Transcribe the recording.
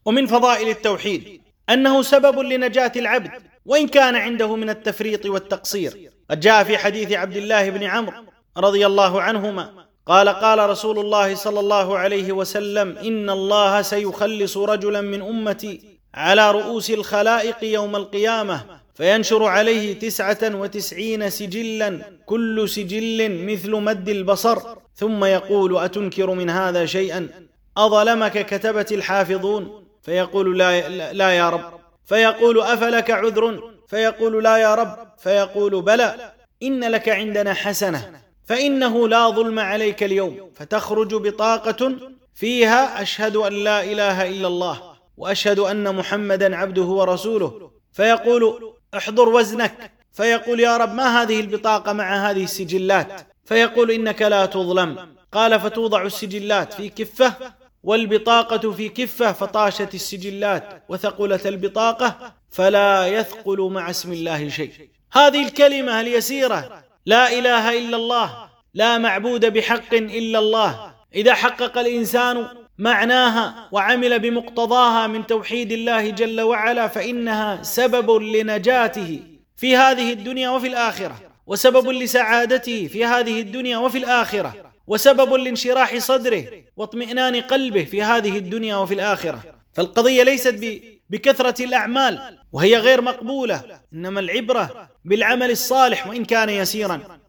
ومن فضائل التوحيد أنه سبب لنجاة العبد وإن كان عنده من التفريط والتقصير. قد جاء في حديث عبد الله بن عمرو رضي الله عنهما قال: قال رسول الله صلى الله عليه وسلم: إن الله سيخلص رجلا من أمتي على رؤوس الخلائق يوم القيامة، فينشر عليه 99 سجلا، كل سجل مثل مد البصر، ثم يقول: أتنكر من هذا شيئا؟ أظلمك كتبة الحافظون؟ فيقول: لا يا رب. فيقول: أفلك عذر؟ فيقول: لا يا رب. فيقول: بلى، إن لك عندنا حسنة، فإنه لا ظلم عليك اليوم. فتخرج بطاقة فيها: أشهد أن لا إله إلا الله وأشهد أن محمدا عبده ورسوله. فيقول: احضر وزنك. فيقول: يا رب، ما هذه البطاقة مع هذه السجلات؟ فيقول: إنك لا تظلم. قال: فتوضع السجلات في كفة والبطاقة في كفة، فطاشت السجلات وثقلت البطاقة، فلا يثقل مع اسم الله شيء. هذه الكلمة اليسيرة: لا إله إلا الله، لا معبود بحق إلا الله، إذا حقق الإنسان معناها وعمل بمقتضاها من توحيد الله جل وعلا، فإنها سبب لنجاته في هذه الدنيا وفي الآخرة، وسبب لسعادته في هذه الدنيا وفي الآخرة، وسبب لانشراح صدره واطمئنان قلبه في هذه الدنيا وفي الآخرة. فالقضية ليست بكثرة الأعمال وهي غير مقبولة، إنما العبرة بالعمل الصالح وإن كان يسيرا.